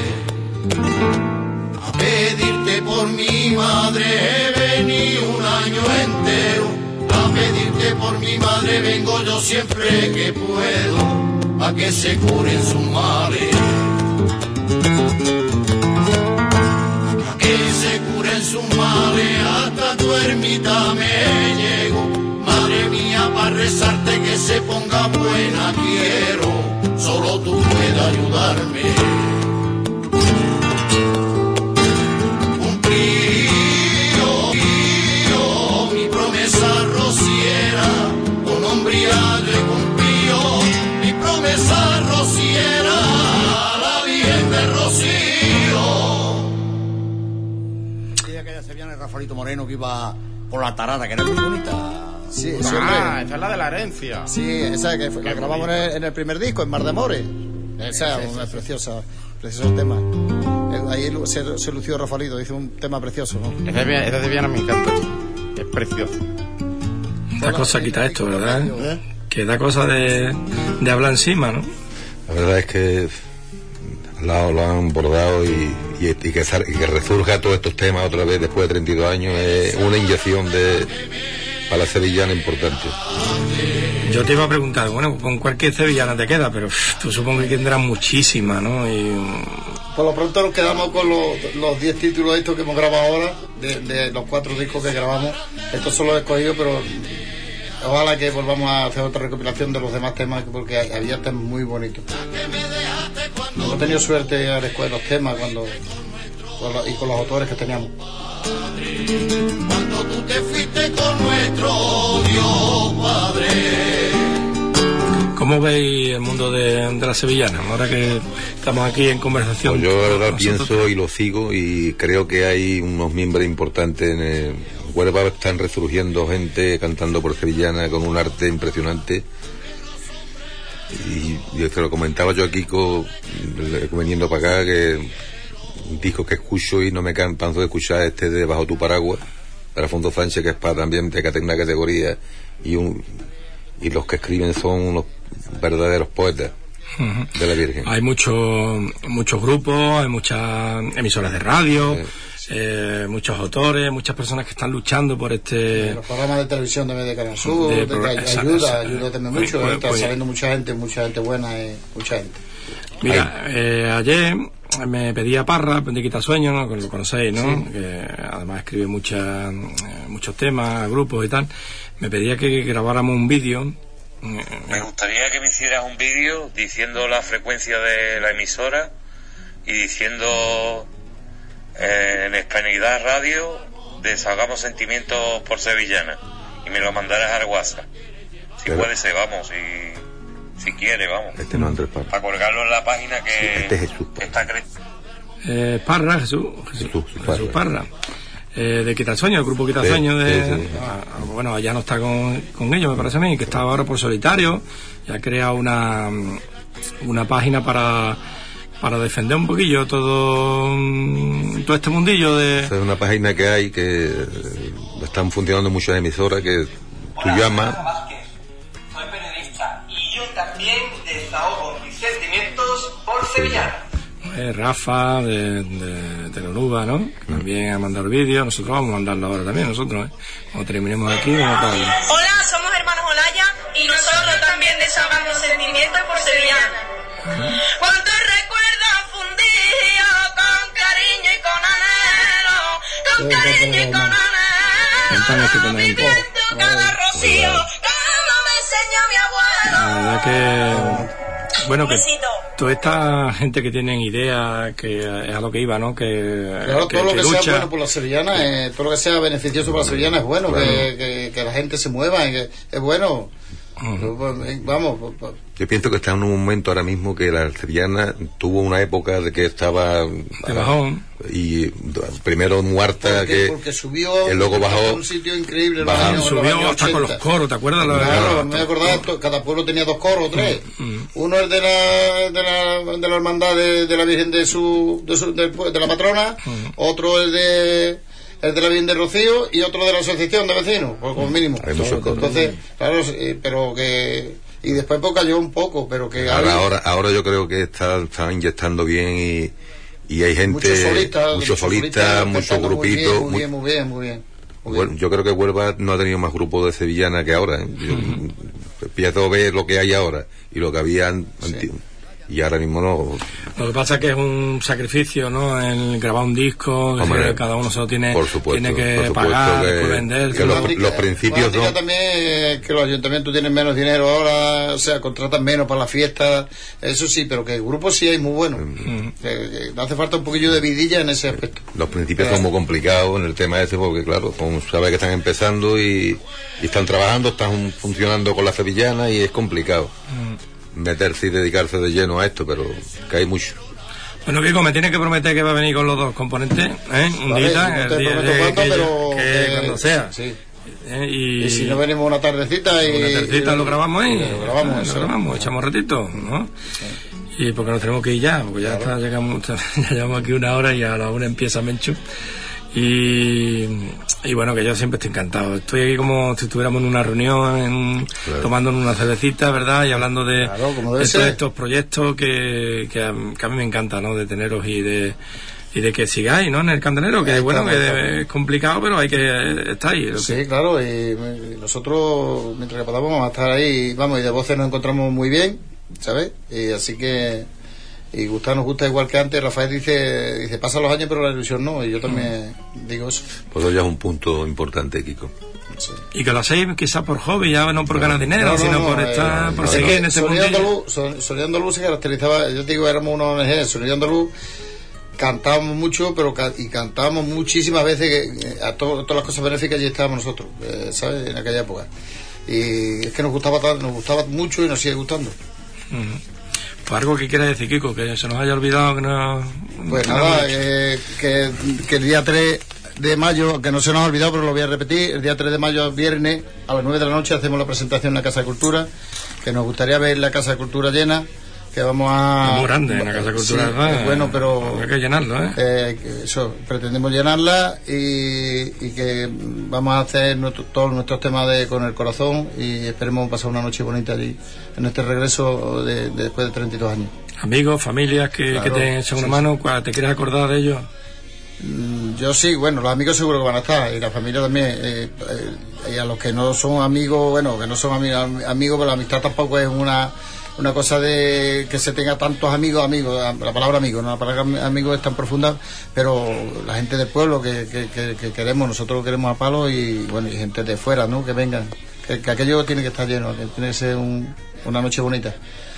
a pedirte por mi madre. He venido un año entero a pedirte por mi madre. Vengo yo siempre que puedo a que se curen sus males. Que se curen sus males, hasta tu ermita me llego. Madre mía, para rezarte que se ponga buena quiero, solo tú puedes ayudarme. Cumplío mi promesa rociera, con hombría yo he cumplido mi promesa rociera, la Virgen de Rocío. Y aquella sevillana de Rafaelito Moreno que iba por la tarada, que era muy bonita. Sí, Ah, hombre. esa es la de la herencia. Sí, esa que la grabamos en el primer disco, en Mar de Amores. Esa es una precioso tema. Ahí se lució Rafaelito, hizo un tema precioso, ¿no? Esa sevillana me encanta. Es preciosa. Da cosa quita esto, ¿verdad? Que da cosa de hablar encima, ¿no? La verdad es que lo han bordado y que resurja todos estos temas otra vez después de 32 años es una inyección para la sevillana importante. Yo te iba a preguntar, bueno, con cualquier sevillana te queda, pero tú supongo que tendrás muchísimas, ¿no? Y Por lo pronto nos quedamos con los 10 títulos estos que hemos grabado ahora, de los 4 discos que grabamos. Estos son los escogidos, pero ojalá que volvamos a hacer otra recopilación de los demás temas, porque había temas muy bonitos. Hemos tenido suerte al escoger los temas y con los autores que teníamos. Cuando tú te fuiste con nuestro Dios Padre. ¿cómo veis el mundo de la sevillana? Ahora que estamos aquí en conversación. Pues yo la verdad nosotros. pienso y lo sigo y creo que hay unos miembros importantes en Huelva. Están resurgiendo gente cantando por sevillana con un arte impresionante. Y te lo comentaba yo a Kiko viniendo para acá, que un disco que escucho y no me canso de escuchar este de Bajo tu paraguas de Alfonso Sánchez, que es para también de una categoría, y los que escriben son unos verdaderos poetas de la Virgen. Hay muchos grupos, hay muchas emisoras de radio, muchos autores, muchas personas que están luchando por Los programas de televisión también de Canal Sur, ayuda también mucho, está saliendo mucha gente buena, mucha gente. Mira, ayer me pedía Parra, de Quitasueño, ¿no? Que lo conocéis, ¿no? Sí. Que además escribe muchos temas, grupos y tal. Me pedía que grabáramos un vídeo. Me gustaría que me hicieras un vídeo diciendo la frecuencia de la emisora y diciendo en Hispanidad Radio Desahogamos Sentimientos por Sevillana, y me lo mandaras al WhatsApp. Si puede ser, vamos, si quiere, vamos. Este no, Andrés Parra. Para colgarlo en la página que sí, este es Jesús Parra. Jesús Parra. De Quitasueño, el grupo Quitasueño sí. Bueno, ya no está con ellos, me parece a mí, que está ahora por solitario, ya ha creado una página para defender un poquillo todo este mundillo de... Es una página que hay que están funcionando muchas emisoras que tú llamas. Soy periodista y yo también desahogo mis sentimientos por sevillana. Rafa de Telonuba, ¿no? También ha mandado el vídeo. Nosotros vamos a mandarlo ahora también, nosotros, cuando terminemos aquí. Hola, somos hermanos Olaya y nosotros también desahogamos sentimientos por sevillana. Cuánto recuerdo fundido con cariño y con anhelo, con cariño y con anhelo, viviendo cada rocío, como me enseñó mi abuelo. La verdad bueno, que toda esta gente que tienen ideas, que es a lo que iba, ¿no? Claro, todo lo que lucha. sea bueno por la sevillana, todo lo que sea beneficioso para la sevillana es bueno, claro. que la gente se mueva, que es bueno. Vamos. Yo pienso que está en un momento ahora mismo que la sevillana tuvo una época de que estaba de bajón, y primero muerta, porque subió, y luego bajó a un sitio increíble, subió hasta con los coros, ¿te acuerdas? Claro, me acordaba, cada pueblo tenía 2 coros o 3. Uno es de la hermandad de la Virgen de la patrona, otro es de la Virgen de Rocío y otro de la asociación de vecinos, como mínimo. Entonces, claro, pero que... Y después pues cayó un poco, pero que... Ahora yo creo que está inyectando bien y hay gente... Muchos solistas, muchos grupitos... Muy bien. Bueno, yo creo que Huelva no ha tenido más grupos de sevillana que ahora. Yo empiezo a ver lo que hay ahora y lo que había antiguo. Y ahora mismo no. Lo que pasa es que es un sacrificio, ¿no? El grabar un disco, hombre, cada uno se lo tiene, por supuesto, tiene que pagar, que vender. Que los principios son... también que los ayuntamientos tienen menos dinero ahora, o sea, contratan menos para las fiestas, eso sí, pero que el grupo sí hay muy bueno. Que hace falta un poquillo de vidilla en ese aspecto. Los principios son muy complicados en el tema ese, porque claro, sabes que están empezando y están trabajando, están funcionando con la sevillana y es complicado meterse y dedicarse de lleno a esto, pero que hay mucho. Bueno, Kiko, me tienes que prometer que va a venir con los 2 componentes, un día, el día que cuando sea. Sí. Y si no venimos una tardecita lo grabamos ahí, lo grabamos, echamos ratito, ¿no? Sí. Y porque nos tenemos que ir ya, porque ya ya llevamos aquí 1 hora y a la 1 empieza Menchu. Y bueno, que yo siempre estoy encantado. Estoy aquí como si estuviéramos en una reunión, tomándonos una cervecita, ¿verdad? Y hablando de todos estos proyectos que a mí me encanta, ¿no? De teneros y de que sigáis, ¿no? En el Candelero, que bueno, que es complicado, pero hay que estar ahí. Sí, claro, y nosotros, mientras que podamos, vamos a estar ahí, vamos, y de voces nos encontramos muy bien, ¿sabes? Y así que... Y nos gusta igual que antes. Rafael dice pasan los años pero la ilusión no, y yo también digo eso. Pues ya es un punto importante, Kiko. Sí. Y que lo hacéis quizás por hobby, ya no por ganar dinero, sino por estar, por seguir en ese mundo. Sonido Andaluz se caracterizaba, yo te digo, éramos una ONG, Sonido Andaluz, cantábamos mucho, y cantábamos muchísimas veces a todas las cosas benéficas, y estábamos nosotros, ¿sabes? En aquella época. Y es que nos gustaba mucho y nos sigue gustando. Pues algo que quiera decir, Kiko, que se nos haya olvidado, que no... Pues nada, que el día 3 de mayo, que no se nos ha olvidado, pero lo voy a repetir, el día 3 de mayo, viernes, a las 9 de la noche, hacemos la presentación en la Casa de Cultura, que nos gustaría ver la Casa de Cultura llena, que vamos a... Es muy grande en la Casa de Cultura, sí, bueno, pero... Hay que llenarlo, eso, pretendemos llenarla y que vamos a hacer todos nuestros temas con el corazón, y esperemos pasar una noche bonita allí, en este regreso después de 32 años. Amigos, familias que te echan una mano, ¿te quieres acordar de ellos? Yo sí, bueno, los amigos seguro que van a estar, y la familia también, y a los que no son amigos, bueno, que no son amigos, pero la amistad tampoco es una cosa de que se tenga tantos amigos, la palabra amigo, no, la palabra amigo es tan profunda, pero la gente del pueblo que queremos, nosotros queremos a palo, y bueno, y gente de fuera, ¿no? Que vengan, que aquello tiene que estar lleno, que tiene que ser una noche bonita.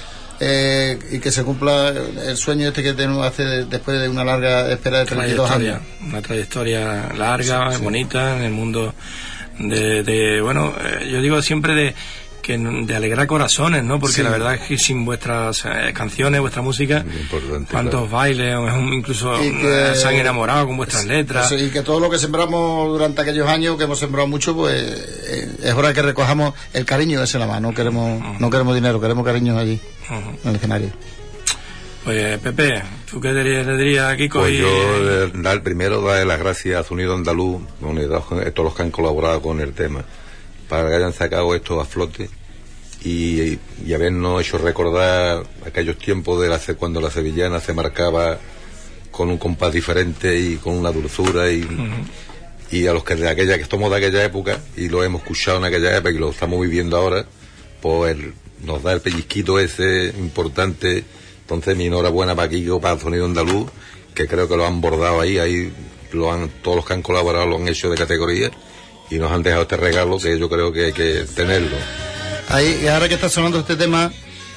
Y que se cumpla el sueño que tenemos después de una larga espera de 32 años. Una trayectoria larga, bonita en el mundo bueno, yo digo siempre de alegrar corazones, ¿no? Porque la verdad es que sin vuestras canciones, vuestra música, cuántos bailes, incluso se han enamorado con vuestras letras. Eso, y que todo lo que sembramos durante aquellos años, que hemos sembrado mucho, pues es hora que recojamos el cariño ese en la mano. No queremos dinero, queremos cariño allí, en el escenario. Pues Pepe, ¿tú qué le dirías a Kiko? Pues yo primero darle las gracias a Sonido Andaluz, a todos los que han colaborado con el tema, para que hayan sacado esto a flote y habernos hecho recordar aquellos tiempos cuando la sevillana se marcaba con un compás diferente y con una dulzura, y a los que somos de aquella época y lo hemos escuchado en aquella época y lo estamos viviendo ahora, pues nos da el pellizquito ese importante. Entonces mi enhorabuena para Kiko, para Sonido Andaluz, que creo que lo han bordado ahí todos los que han colaborado lo han hecho de categoría, y nos han dejado este regalo que yo creo que hay que tenerlo. Ahí, y ahora que está sonando este tema,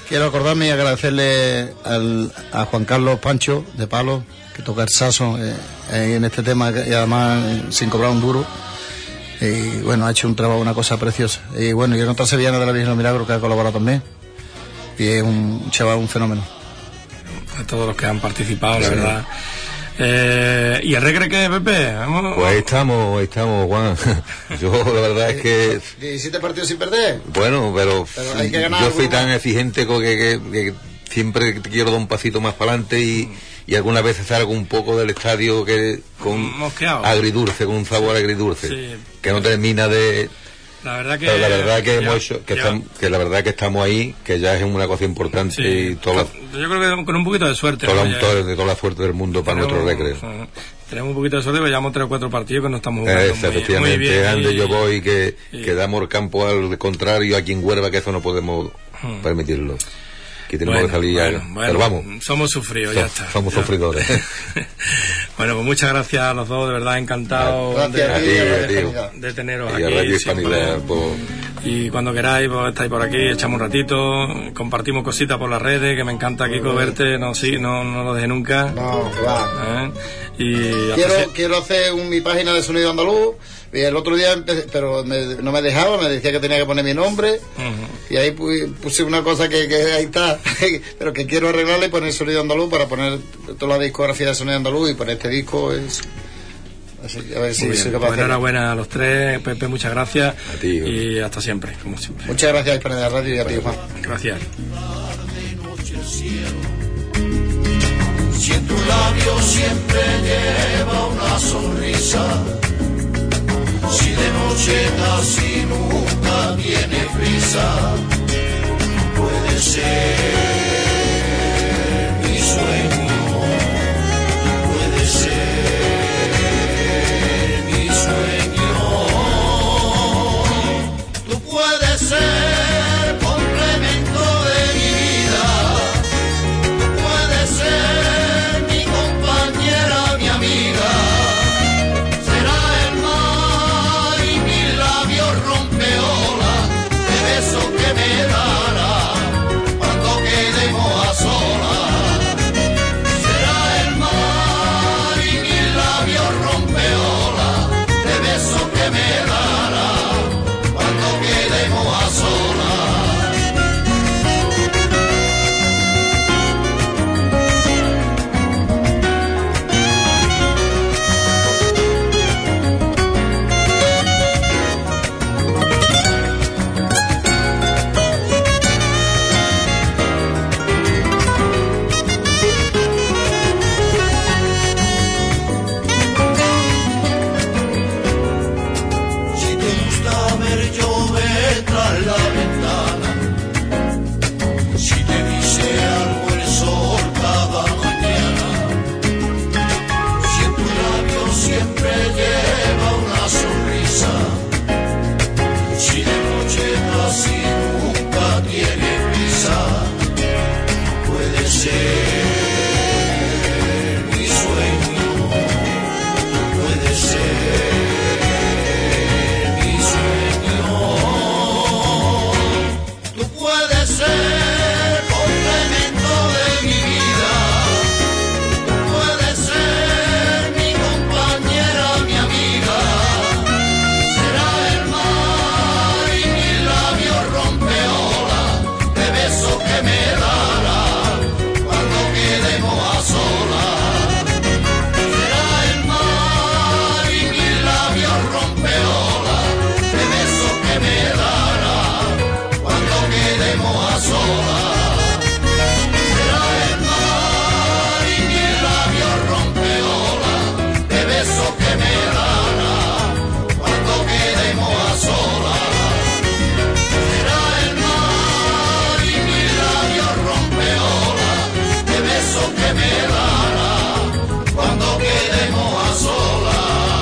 quiero acordarme y agradecerle a Juan Carlos Pancho de Palo, que toca el saxo en este tema y además sin cobrar un duro. Y bueno, ha hecho un trabajo, una cosa preciosa. Y bueno, y en otra sevillana de la Virgen de los Milagros que ha colaborado también. Y es un chaval, un fenómeno. A todos los que han participado, la verdad. ¿Y el regre qué, Pepe? ¿Vamos? Pues ahí estamos, Juan. Yo la verdad es que... 17 partidos sin perder. Bueno, pero hay que ganar yo soy tan más. exigente que siempre quiero dar un pasito más para adelante y algunas veces salgo un poco del estadio con mosqueado, agridulce, con un sabor agridulce, sí, que no termina de... La verdad que... Pero la verdad que ya, hemos hecho, que la verdad que estamos ahí, que ya es una cosa importante, sí, y yo creo que con un poquito de suerte. Toda la suerte del mundo para nuestro recreo. Tenemos un poquito de suerte, pero llevamos 3 o 4 partidos que no estamos jugando efectivamente, muy bien. Ande yo voy, que damos el campo al contrario aquí en Huelva, que eso no podemos permitirlo. Que tenemos que salir pero vamos. Somos sufridos, ya está. Somos sufridores. Bueno, pues muchas gracias a los dos, de verdad encantado de teneros y aquí. Y Y cuando queráis, pues estáis por aquí, echamos un ratito, compartimos cositas por las redes, que me encanta, Kiko, verte, no lo dejé nunca. No, que va. Y quiero hacer mi página de Sonido Andaluz. Y el otro día pero no me dejaba, me decía que tenía que poner mi nombre, y ahí puse una cosa que ahí está, pero que quiero arreglarle y poner Sonido Andaluz para poner toda la discografía de Sonido Andaluz y poner este disco. Así, a ver si soy capaz de hacerlo. Enhorabuena a los tres, Pepe, muchas gracias. A ti, y hasta siempre, como siempre. Muchas gracias a Hispania de la Radio y a ti, Juan. Gracias. Si en tu labio siempre lleva una sonrisa, si de noche casi nunca tiene prisa, puede ser mi sueño, puede ser mi sueño. Tú puedes ser complemento de mi vida, tú puedes ser mi compañera, mi amiga. Será el mar y mis labios rompeolas de besos que me dará cuando quedemos a solas. Será el mar y mis labios rompeolas de besos que me dará cuando quedemos a solas. Si te gusta ver llover tras la ventana, si te dice algo el sol cada mañana, si en tu labio siempre lleva una sonrisa, si de noche casi nunca tiene prisa, puede ser mi sueño, puede ser mi sueño. Tú puedes ser complemento de mi vida, tú puedes ser mi compañera, mi amiga. Será el mar y mis labios rompeolas de besos que me dará cuando quedemos a solas. Será el mar y mis labios rompeolas de besos que me dará cuando quedemos a solas. Será el mar y mis labios rompeolas de besos que me dará cuando quedemos a solas. Será el mar y mis labios rompeolas de besos que me dará cuando quedemos a solas.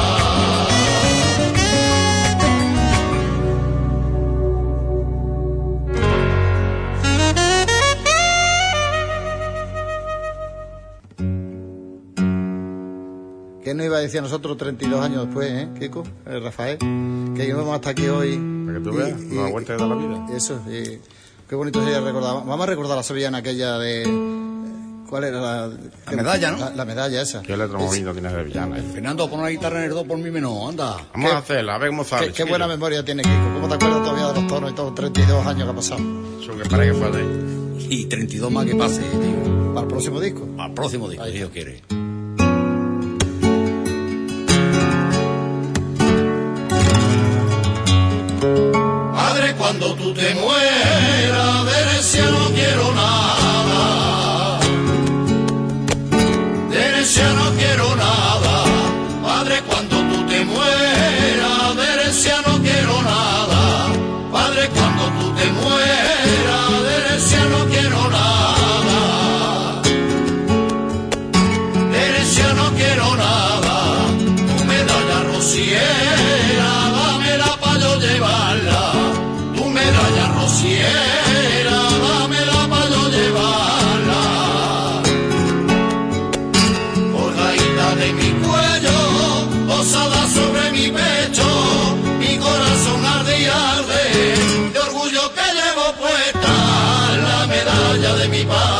¿Qué nos iba a decir a nosotros 32 años después, Kiko? Rafael, que íbamos hasta aquí hoy. Para que tú veas, una vuelta que da la vida. Eso, Qué bonito sería recordar. Vamos a recordar la sevillana aquella de... ¿Cuál era la medalla, no? La medalla esa. Qué letra bonita tiene sevillana. Fernando, pon una guitarra en el do por mi menor, anda. Vamos a hacerla, a ver cómo sale. Qué buena memoria tiene Kiko. ¿Cómo te acuerdas todavía de los tonos y todo? 32 años que ha pasado. Eso que parece que fue de ahí. Y 32 más que pase, tío. ¿Para el próximo disco? Para el próximo disco, si Dios quiere. Padre, cuando tú te mueras, de herencia no quiero nada. De herencia no quiero nada. Padre, cuando tú te mueras, de herencia no quiero nada. Padre, cuando tú te mueras, de herencia no quiero nada. De herencia no quiero nada. Tu medalla rociera, dámela pa' yo llevarla. Tu medalla rociera, dámela pa' yo llevarla. Colgadita de mi cuello, posada sobre mi pecho, mi corazón arde y arde, de orgullo que llevo puesta la medalla de mi padre.